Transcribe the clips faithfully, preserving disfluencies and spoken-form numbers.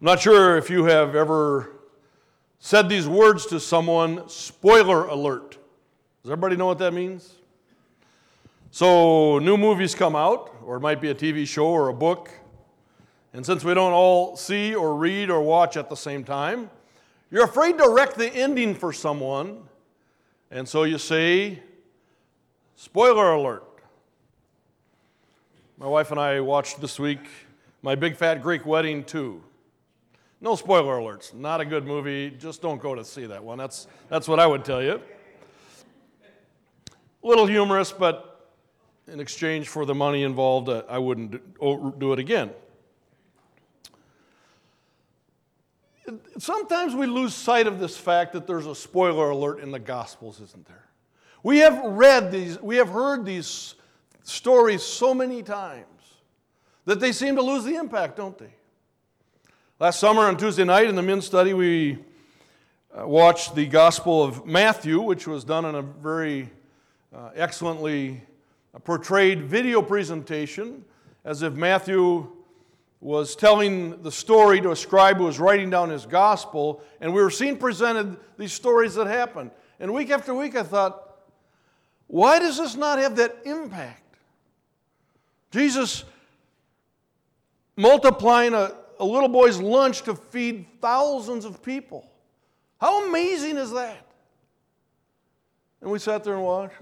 I'm not sure if you have ever said these words to someone, spoiler alert. Does everybody know what that means? So new movies come out, or it might be a T V show or a book, and since we don't all see or read or watch at the same time, you're afraid to wreck the ending for someone, and so you say, spoiler alert. My wife and I watched this week My Big Fat Greek Wedding two. No spoiler alerts, not a good movie, just don't go to see that one. That's, that's what I would tell you. A little humorous, but in exchange for the money involved, uh, I wouldn't do, do it again. Sometimes we lose sight of this fact that there's a spoiler alert in the Gospels, isn't there? We have read these, we have heard these stories so many times that they seem to lose the impact, don't they? Last summer on Tuesday night in the men's study, we uh, watched the Gospel of Matthew, which was done in a very uh, excellently portrayed video presentation, as if Matthew was telling the story to a scribe who was writing down his gospel, and we were seeing presented these stories that happened. And week after week I thought, why does this not have that impact? Jesus multiplying a, a little boy's lunch to feed thousands of people. How amazing is that? And we sat there and watched.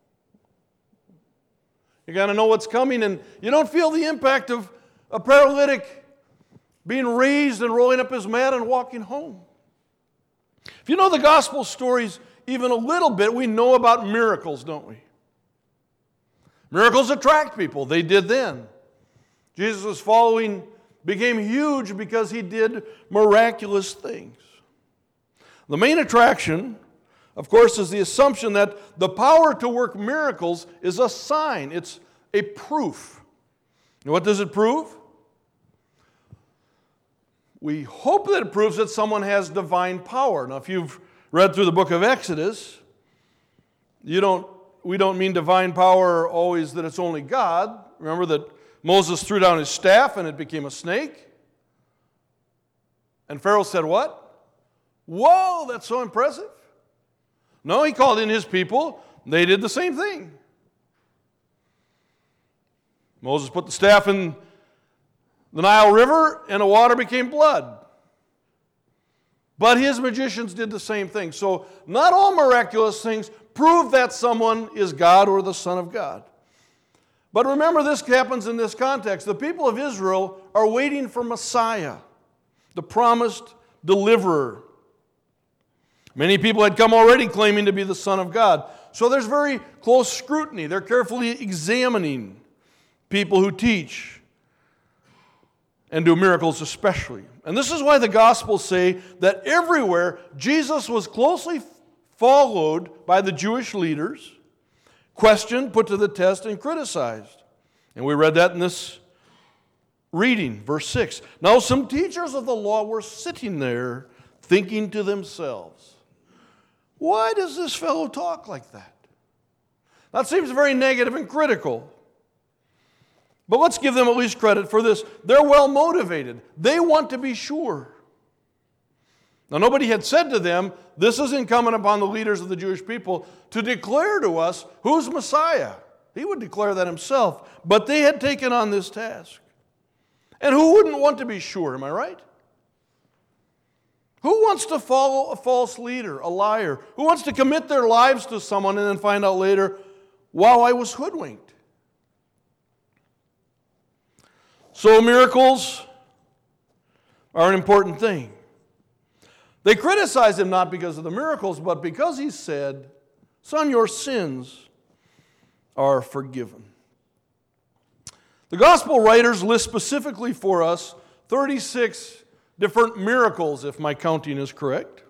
You got to know what's coming, and you don't feel the impact of a paralytic being raised and rolling up his mat and walking home. If you know the gospel stories even a little bit, we know about miracles, don't we? Miracles attract people. They did then. Jesus' following became huge because he did miraculous things. The main attraction, of course, is the assumption that the power to work miracles is a sign. It's a proof. And what does it prove? We hope that it proves that someone has divine power. Now, if you've read through the book of Exodus, you don't, we don't mean divine power always that it's only God. Remember that Moses threw down his staff and it became a snake? And Pharaoh said what? Whoa, that's so impressive. No, he called in his people. They did the same thing. Moses put the staff in the Nile River and the water became blood. But his magicians did the same thing. So not all miraculous things prove that someone is God or the Son of God. But remember, this happens in this context. The people of Israel are waiting for Messiah, the promised deliverer. Many people had come already claiming to be the Son of God. So there's very close scrutiny. They're carefully examining people who teach and do miracles especially. And this is why the Gospels say that everywhere Jesus was closely followed by the Jewish leaders, questioned, put to the test, and criticized. And we read that in this reading, verse six. Now some teachers of the law were sitting there thinking to themselves, why does this fellow talk like that? That seems very negative and critical. But let's give them at least credit for this. They're well motivated. They want to be sure. Now, nobody had said to them, this is incumbent upon the leaders of the Jewish people to declare to us who's Messiah. He would declare that himself. But they had taken on this task. And who wouldn't want to be sure, am I right? Who wants to follow a false leader, a liar? Who wants to commit their lives to someone and then find out later, wow, I was hoodwinked? So miracles are an important thing. They criticize him not because of the miracles, but because he said, son, your sins are forgiven. The gospel writers list specifically for us thirty-six different miracles, if my counting is correct.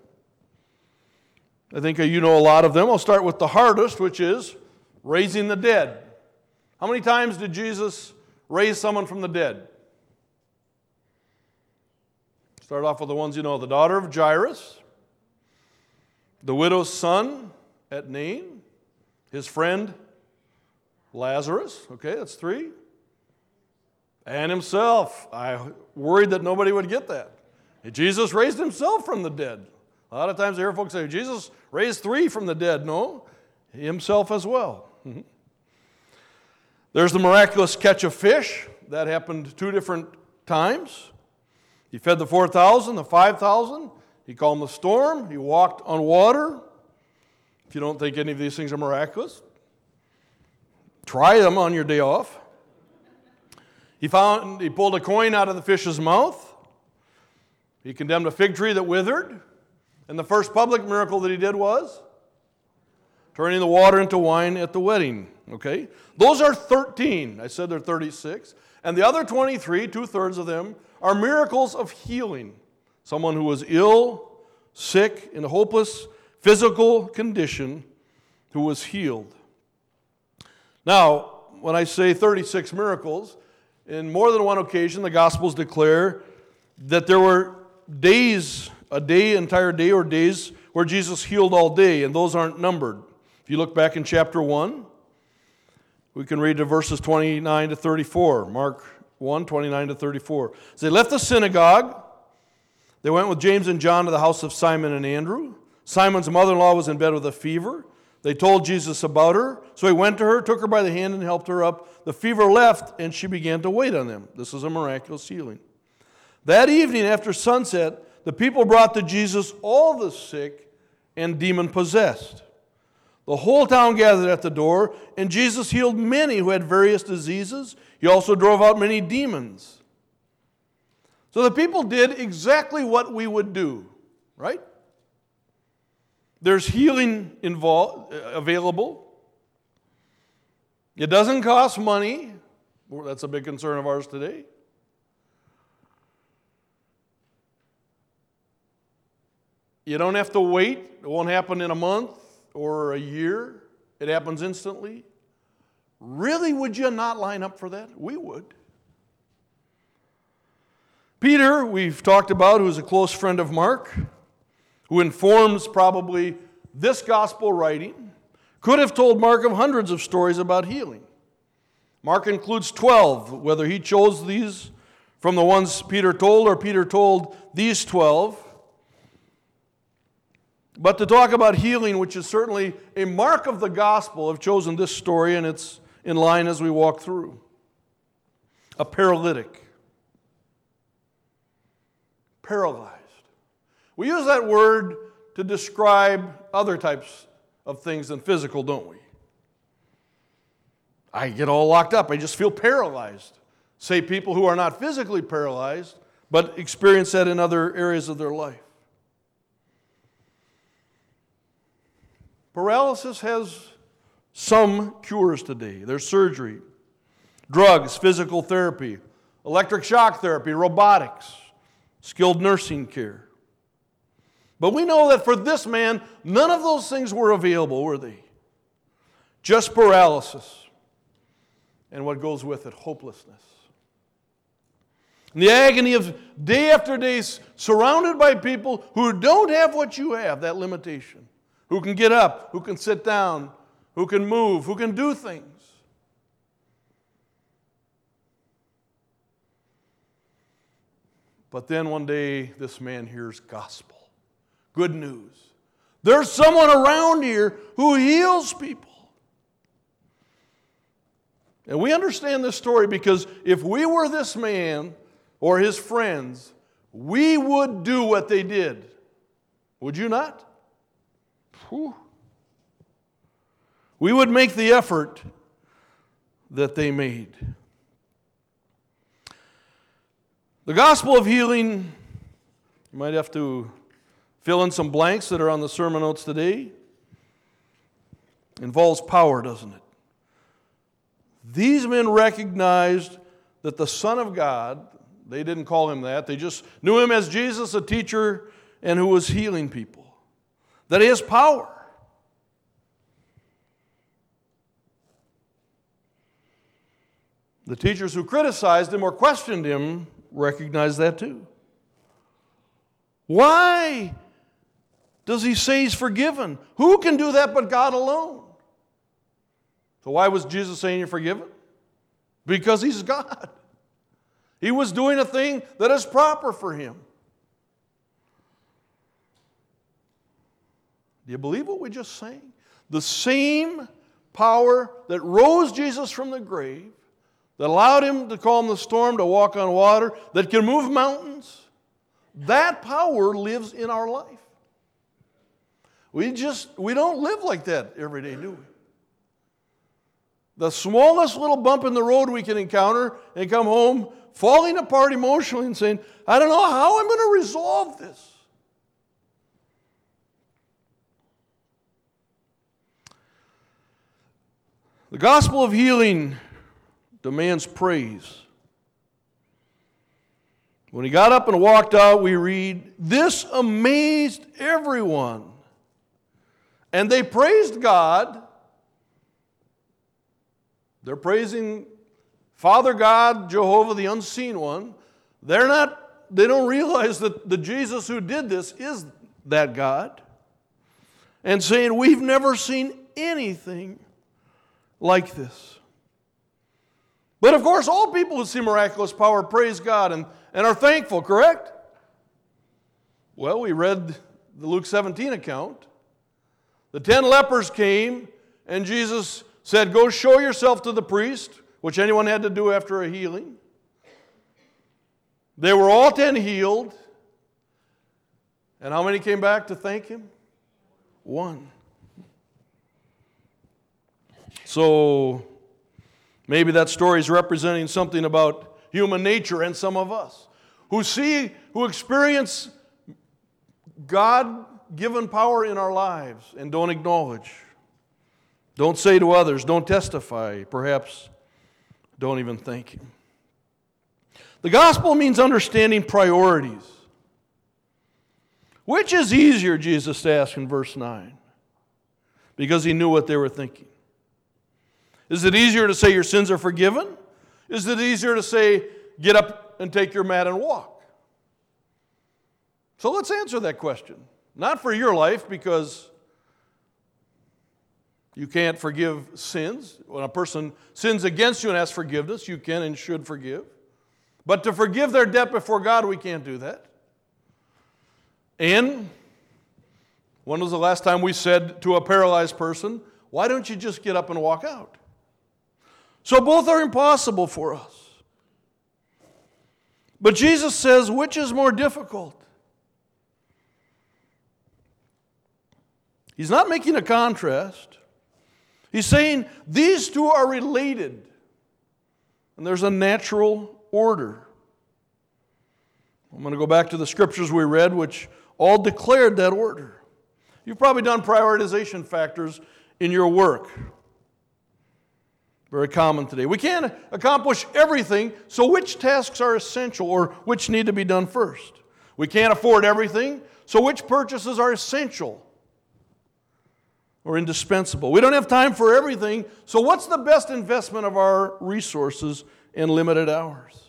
I think you know a lot of them. I'll start with the hardest, which is raising the dead. How many times did Jesus raise someone from the dead? Start off with the ones you know. The daughter of Jairus, the widow's son at Nain, his friend Lazarus. Okay, that's three. And himself. I worried that nobody would get that. Jesus raised himself from the dead. A lot of times I hear folks say, Jesus raised three from the dead. No, himself as well. Mm-hmm. There's the miraculous catch of fish. That happened two different times. He fed the four thousand, the five thousand. He calmed the storm. He walked on water. If you don't think any of these things are miraculous, try them on your day off. He found, he pulled a coin out of the fish's mouth. He condemned a fig tree that withered. And the first public miracle that he did was turning the water into wine at the wedding. Okay? Those are thirteen. I said they're thirty-six. And the other twenty-three, two-thirds of them, are miracles of healing. Someone who was ill, sick, in a hopeless physical condition, who was healed. Now, when I say thirty-six miracles, in more than one occasion, the Gospels declare that there were days, a day, entire day or days, where Jesus healed all day, and those aren't numbered. If you look back in chapter one, we can read the verses twenty-nine to thirty-four. Mark one, twenty-nine to thirty-four. As they left the synagogue, they went with James and John to the house of Simon and Andrew. Simon's mother-in-law was in bed with a fever. They told Jesus about her, so he went to her, took her by the hand, and helped her up. The fever left, and she began to wait on them. This is a miraculous healing. That evening, after sunset, the people brought to Jesus all the sick and demon-possessed. The whole town gathered at the door, and Jesus healed many who had various diseases. He also drove out many demons. So the people did exactly what we would do, right? There's healing involved, available. It doesn't cost money. That's a big concern of ours today. You don't have to wait. It won't happen in a month or a year. It happens instantly. Really, would you not line up for that? We would. Peter, we've talked about, who's a close friend of Mark, who informs probably this gospel writing, could have told Mark of hundreds of stories about healing. Mark includes twelve. Whether he chose these from the ones Peter told or Peter told these twelve. But to talk about healing, which is certainly a mark of the gospel, I've chosen this story, and it's in line as we walk through. A paralytic. Paralyzed. We use that word to describe other types of things than physical, don't we? I get all locked up. I just feel paralyzed. Say people who are not physically paralyzed, but experience that in other areas of their life. Paralysis has some cures today. There's surgery, drugs, physical therapy, electric shock therapy, robotics, skilled nursing care. But we know that for this man, none of those things were available, were they? Just paralysis. And what goes with it, hopelessness. And the agony of day after day, surrounded by people who don't have what you have, that limitation. Who can get up, who can sit down, who can move, who can do things. But then one day, this man hears gospel. Good news. There's someone around here who heals people. And we understand this story because if we were this man or his friends, we would do what they did. Would you not? Whew. We would make the effort that they made. The gospel of healing, you might have to fill in some blanks that are on the sermon notes today, involves power, doesn't it? These men recognized that the Son of God, they didn't call him that, they just knew him as Jesus, a teacher, and who was healing people. That he has power. The teachers who criticized him or questioned him recognized that too. Why does he say he's forgiven? Who can do that but God alone? So why was Jesus saying you're forgiven? Because he's God. He was doing a thing that is proper for him. Do you believe what we just sang? The same power that rose Jesus from the grave, that allowed him to calm the storm, to walk on water, that can move mountains, that power lives in our life. We just, we don't live like that every day, do we? The smallest little bump in the road we can encounter and come home falling apart emotionally and saying, I don't know how I'm going to resolve this. The gospel of healing demands praise. When he got up and walked out, we read, this amazed everyone. And they praised God. They're praising Father God, Jehovah, the unseen one. They're not, they don't realize that the Jesus who did this is that God. And saying, we've never seen anything like this. But of course, all people who see miraculous power praise God and, and are thankful, correct? Well, we read the Luke seventeen account. The ten lepers came, and Jesus said, go show yourself to the priest, which anyone had to do after a healing. They were all ten healed. And how many came back to thank him? One. So maybe that story is representing something about human nature and some of us who see, who experience God-given power in our lives and don't acknowledge. Don't say to others, don't testify, perhaps don't even thank him. The gospel means understanding priorities. Which is easier, Jesus asked in verse nine, because he knew what they were thinking. Is it easier to say your sins are forgiven? Is it easier to say, get up and take your mat and walk? So let's answer that question. Not for your life, because you can't forgive sins. When a person sins against you and asks forgiveness, you can and should forgive. But to forgive their debt before God, we can't do that. And when was the last time we said to a paralyzed person, why don't you just get up and walk out? So both are impossible for us. But Jesus says, which is more difficult? He's not making a contrast. He's saying these two are related. And there's a natural order. I'm going to go back to the scriptures we read, which all declared that order. You've probably done prioritization factors in your work. Very common today. We can't accomplish everything, so which tasks are essential or which need to be done first? We can't afford everything, so which purchases are essential or indispensable? We don't have time for everything, so what's the best investment of our resources in limited hours?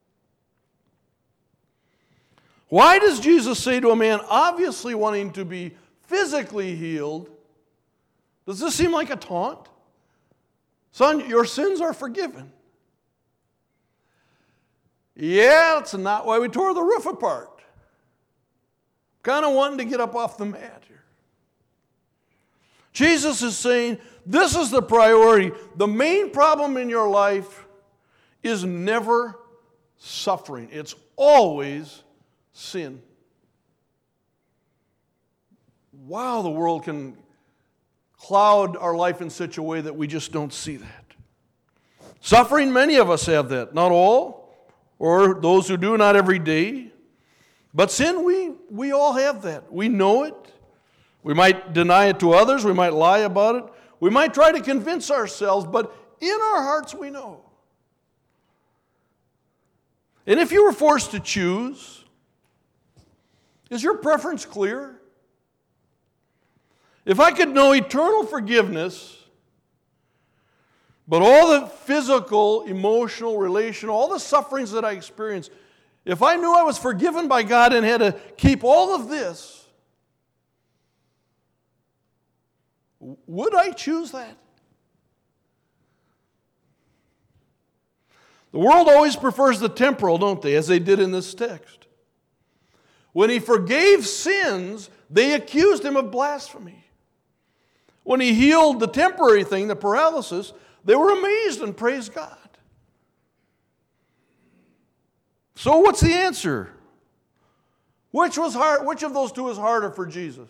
Why does Jesus say to a man obviously wanting to be physically healed, does this seem like a taunt? Son, your sins are forgiven. Yeah, that's not why we tore the roof apart. Kind of wanting to get up off the mat here. Jesus is saying, this is the priority. The main problem in your life is never suffering. It's always sin. Wow, the world can cloud our life in such a way that we just don't see that. Suffering, many of us have that. Not all, or those who do, not every day. But sin, we, we all have that. We know it. We might deny it to others. We might lie about it. We might try to convince ourselves, but in our hearts we know. And if you were forced to choose, is your preference clear? If I could know eternal forgiveness, but all the physical, emotional, relational, all the sufferings that I experienced, if I knew I was forgiven by God and had to keep all of this, would I choose that? The world always prefers the temporal, don't they, as they did in this text. When he forgave sins, they accused him of blasphemy. When he healed the temporary thing, the paralysis, they were amazed and praised God. So what's the answer? Which was hard, which of those two is harder for Jesus?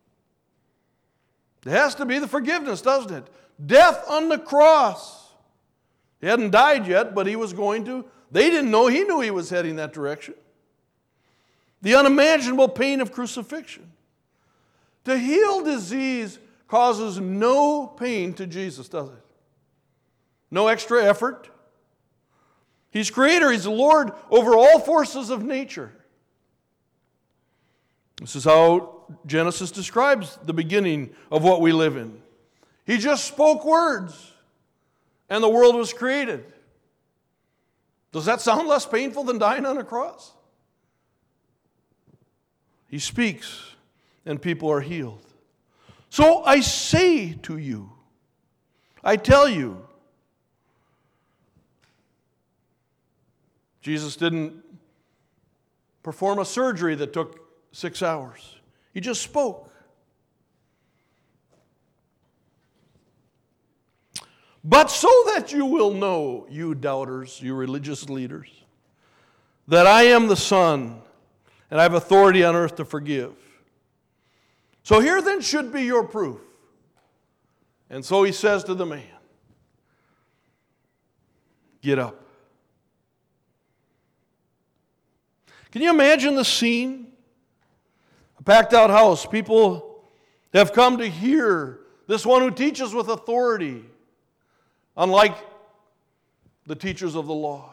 It has to be the forgiveness, doesn't it? Death on the cross. He hadn't died yet, but he was going to. They didn't know. He knew he was heading that direction. The unimaginable pain of crucifixion. To heal disease causes no pain to Jesus, does it? No extra effort. He's creator. He's the Lord over all forces of nature. This is how Genesis describes the beginning of what we live in. He just spoke words, and the world was created. Does that sound less painful than dying on a cross? He speaks, and people are healed. So I say to you, I tell you, Jesus didn't perform a surgery that took six hours. He just spoke. But so that you will know, you doubters, you religious leaders, that I am the Son, and I have authority on earth to forgive. So here then should be your proof. And so he says to the man, get up. Can you imagine the scene? A packed out house. People have come to hear this one who teaches with authority, unlike the teachers of the law.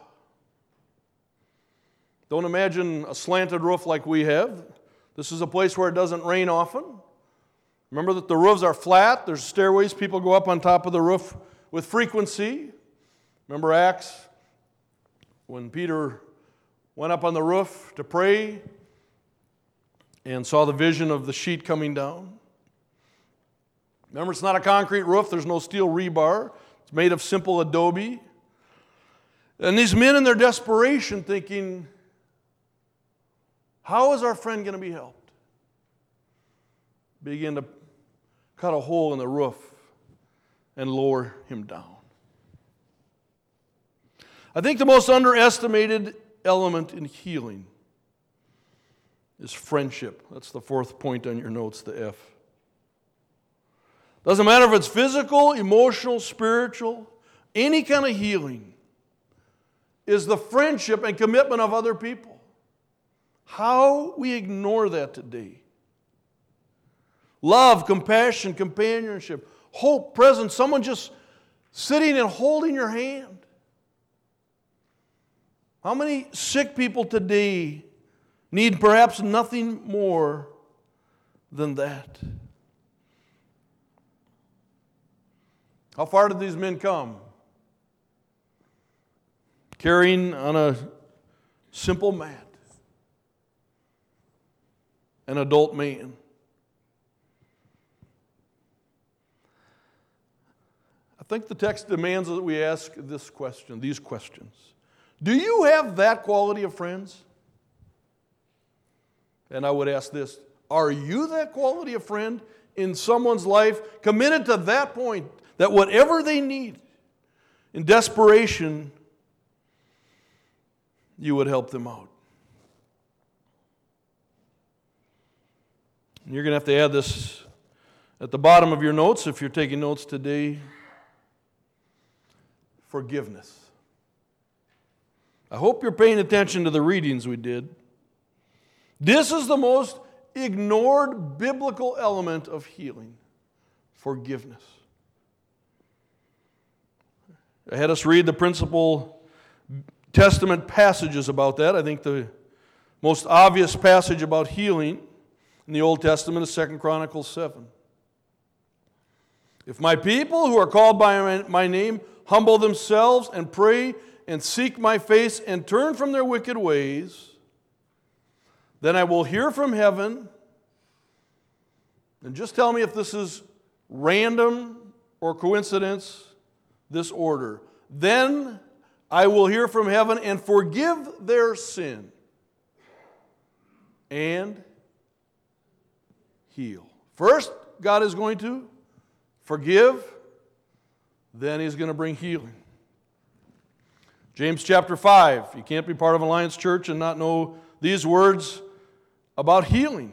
Don't imagine a slanted roof like we have. This is a place where it doesn't rain often. Remember that the roofs are flat. There's stairways. People go up on top of the roof with frequency. Remember Acts? When Peter went up on the roof to pray and saw the vision of the sheet coming down. Remember, it's not a concrete roof. There's no steel rebar. It's made of simple adobe. And these men in their desperation thinking, how is our friend going to be helped? Begin to cut a hole in the roof and lower him down. I think the most underestimated element in healing is friendship. That's the fourth point on your notes, the F. Doesn't matter if it's physical, emotional, spiritual, any kind of healing is the friendship and commitment of other people. How we ignore that today. Love, compassion, companionship, hope, presence, someone just sitting and holding your hand. How many sick people today need perhaps nothing more than that? How far did these men come? Carrying on a simple mat an adult man. I think the text demands that we ask this question, these questions. Do you have that quality of friends? And I would ask this, are you that quality of friend in someone's life, committed to that point, that whatever they need, in desperation, you would help them out? And you're going to have to add this at the bottom of your notes if you're taking notes today. Forgiveness. I hope you're paying attention to the readings we did. This is the most ignored biblical element of healing. Forgiveness. I had us read the principal Testament passages about that. I think the most obvious passage about healing in the Old Testament is Second Chronicles seven. If my people who are called by my name humble themselves and pray and seek my face and turn from their wicked ways, then I will hear from heaven. And just tell me if this is random or coincidence, this order. Then I will hear from heaven and forgive their sin and heal. First, God is going to forgive, then He's going to bring healing. James chapter five, you can't be part of Alliance Church and not know these words about healing.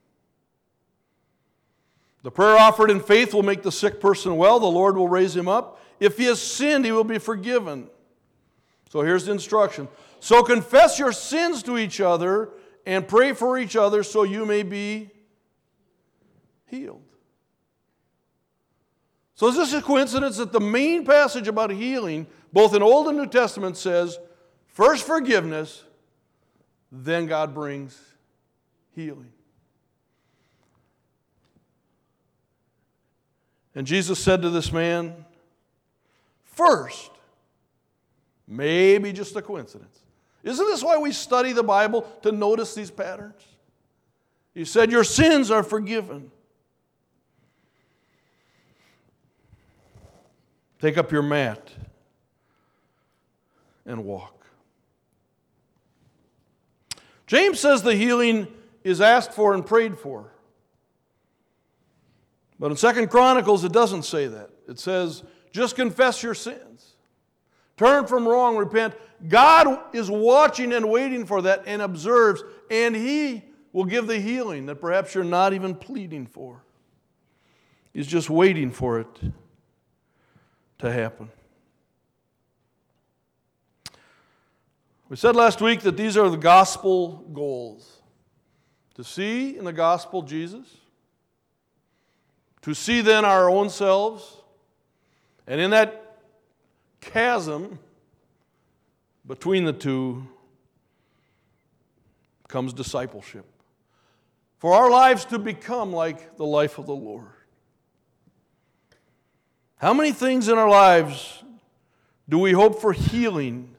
The prayer offered in faith will make the sick person well. The Lord will raise him up. If he has sinned, he will be forgiven. So here's the instruction. So confess your sins to each other and pray for each other so you may be healed. So is this a coincidence that the main passage about healing, both in Old and New Testament, says, first forgiveness, then God brings healing. And Jesus said to this man, first, maybe just a coincidence. Isn't this why we study the Bible, to notice these patterns? He said, your sins are forgiven. Take up your mat and walk. James says the healing is asked for and prayed for. But in Second Chronicles, it doesn't say that. It says, just confess your sins. Turn from wrong, repent. God is watching and waiting for that and observes, and He will give the healing that perhaps you're not even pleading for. He's just waiting for it to happen. We said last week that these are the gospel goals. To see in the gospel Jesus, to see then our own selves, and in that chasm between the two comes discipleship. For our lives to become like the life of the Lord. How many things in our lives do we hope for healing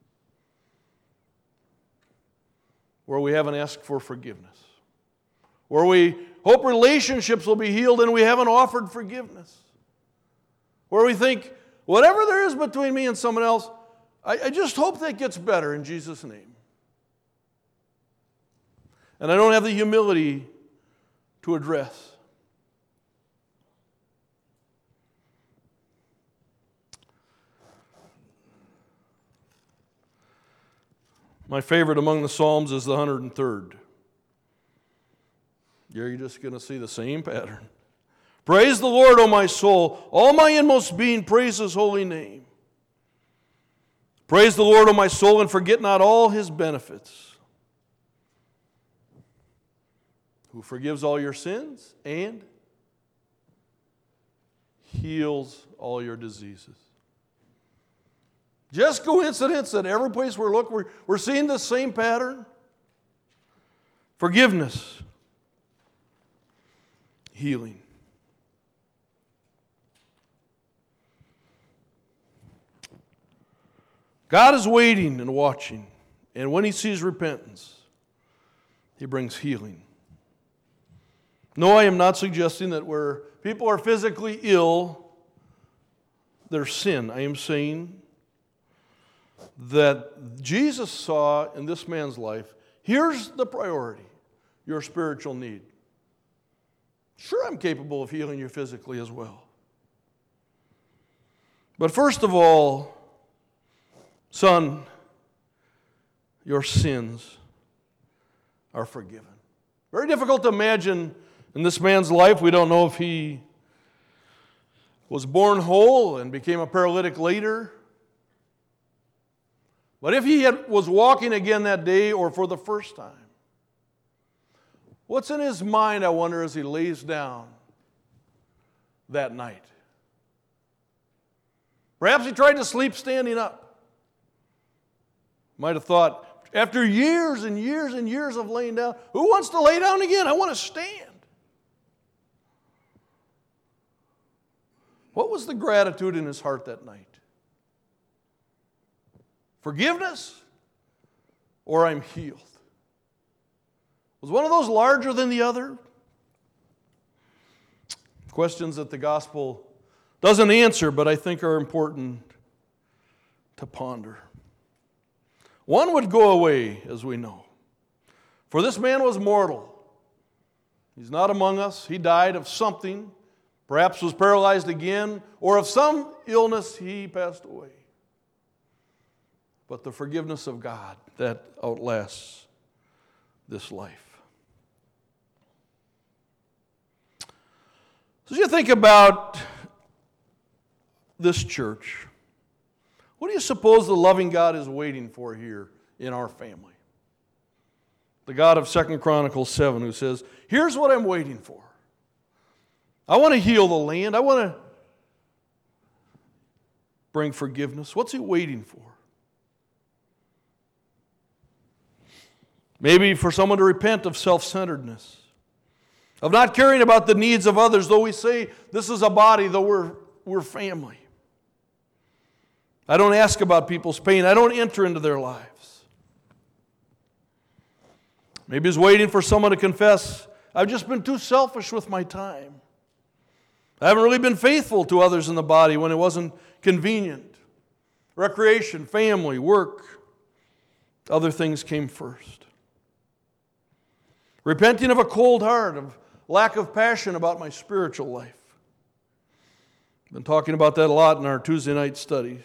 where we haven't asked for forgiveness? Where we hope relationships will be healed and we haven't offered forgiveness? Where we think, whatever there is between me and someone else, I, I just hope that gets better in Jesus' name. And I don't have the humility to address. My favorite among the Psalms is the one hundred third. You're just going to see the same pattern. Praise the Lord, O my soul. All my inmost being, praise His holy name. Praise the Lord, O my soul, and forget not all His benefits. Who forgives all your sins and heals all your diseases. Just coincidence that every place we look, we're, we're seeing the same pattern. Forgiveness. Healing. God is waiting and watching, and when He sees repentance, He brings healing. No, I am not suggesting that where people are physically ill, there's sin. I am saying that Jesus saw in this man's life, here's the priority, your spiritual need. Sure, I'm capable of healing you physically as well. But first of all, son, your sins are forgiven. Very difficult to imagine in this man's life. We don't know if he was born whole and became a paralytic later. But if he had, was walking again that day or for the first time, what's in his mind, I wonder, as he lays down that night? Perhaps he tried to sleep standing up. Might have thought, after years and years and years of laying down, who wants to lay down again? I want to stand. What was the gratitude in his heart that night? Forgiveness or I'm healed? Was one of those larger than the other? Questions that the gospel doesn't answer, but I think are important to ponder. One would go away, as we know. For this man was mortal. He's not among us. He died of something perhaps was paralyzed again, or of some illness he passed away. But the forgiveness of God that outlasts this life. So as you think about this church, what do you suppose the loving God is waiting for here in our family? The God of Second Chronicles seven, who says, here's what I'm waiting for. I want to heal the land. I want to bring forgiveness. What's he waiting for? Maybe for someone to repent of self-centeredness, of not caring about the needs of others, though we say this is a body, though we're, we're family. I don't ask about people's pain. I don't enter into their lives. Maybe he's waiting for someone to confess, I've just been too selfish with my time. I haven't really been faithful to others in the body when it wasn't convenient. Recreation, family, work, other things came first. Repenting of a cold heart, of lack of passion about my spiritual life. I've been talking about that a lot in our Tuesday night studies.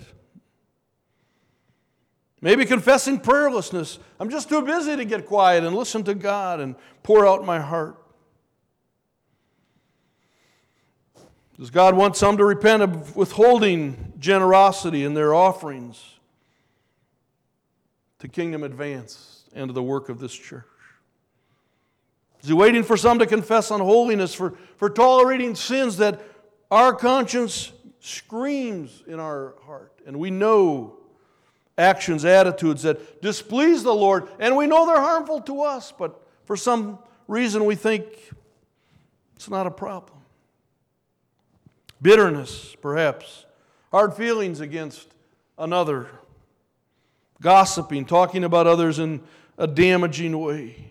Maybe confessing prayerlessness. I'm just too busy to get quiet and listen to God and pour out my heart. Does God want some to repent of withholding generosity in their offerings to kingdom advance and to the work of this church? Is he waiting for some to confess unholiness, for, for tolerating sins that our conscience screams in our heart? And we know actions, attitudes that displease the Lord, and we know they're harmful to us, but for some reason we think it's not a problem. Bitterness, perhaps. Hard feelings against another. Gossiping, talking about others in a damaging way.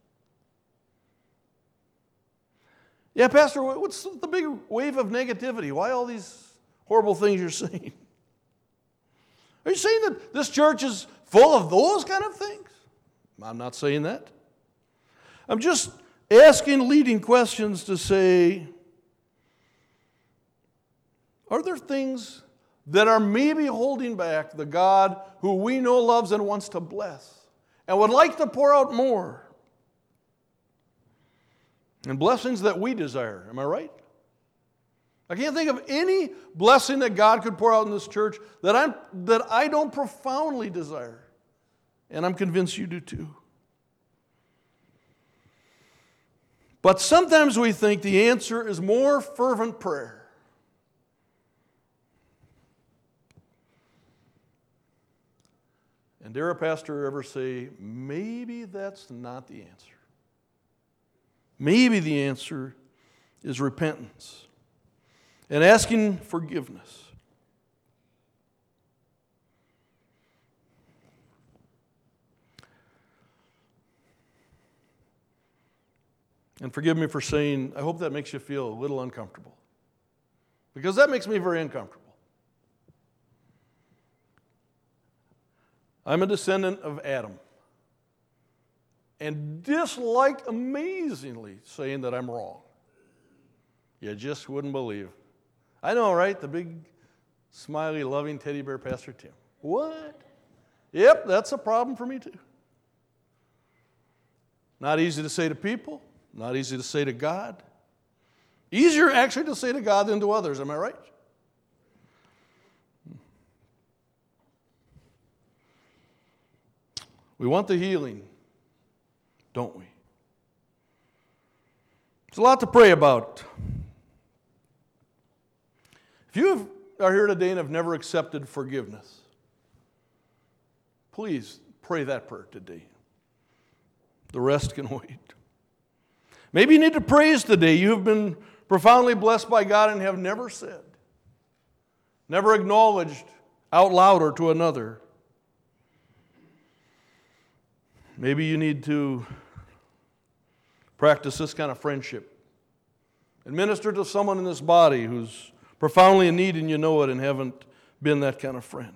Yeah, Pastor, what's the big wave of negativity? Why all these horrible things you're saying? Are you saying that this church is full of those kind of things? I'm not saying that. I'm just asking leading questions to say, are there things that are maybe holding back the God who we know loves and wants to bless and would like to pour out more? And blessings that we desire. Am I right? I can't think of any blessing that God could pour out in this church that, I'm, that I don't profoundly desire. And I'm convinced you do too. But sometimes we think the answer is more fervent prayer. And dare a pastor ever say, maybe that's not the answer. Maybe the answer is repentance and asking forgiveness. And forgive me for saying, I hope that makes you feel a little uncomfortable. Because that makes me very uncomfortable. I'm a descendant of Adam. And dislike amazingly saying that I'm wrong. You just wouldn't believe. I know, right? The big, smiley, loving teddy bear Pastor Tim. What? Yep, that's a problem for me too. Not easy to say to people. Not easy to say to God. Easier actually to say to God than to others. Am I right? We want the healing, don't we? There's a lot to pray about. If you have, are here today and have never accepted forgiveness, please pray that prayer today. The rest can wait. Maybe you need to praise today. You have been profoundly blessed by God and have never said, never acknowledged out loud or to another. Maybe you need to practice this kind of friendship and minister to someone in this body who's profoundly in need and you know it and haven't been that kind of friend.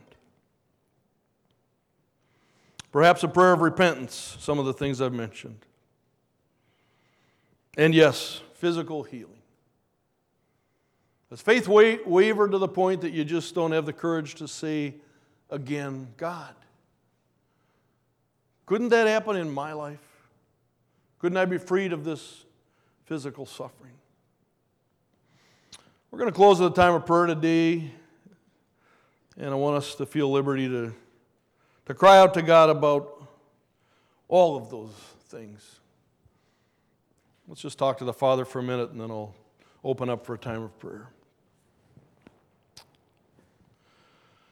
Perhaps a prayer of repentance, some of the things I've mentioned. And yes, physical healing. Has faith wa- wavered to the point that you just don't have the courage to say again, God? Couldn't that happen in my life? Couldn't I be freed of this physical suffering? We're going to close with a time of prayer today, and I want us to feel liberty to, to cry out to God about all of those things. Let's just talk to the Father for a minute, and then I'll open up for a time of prayer.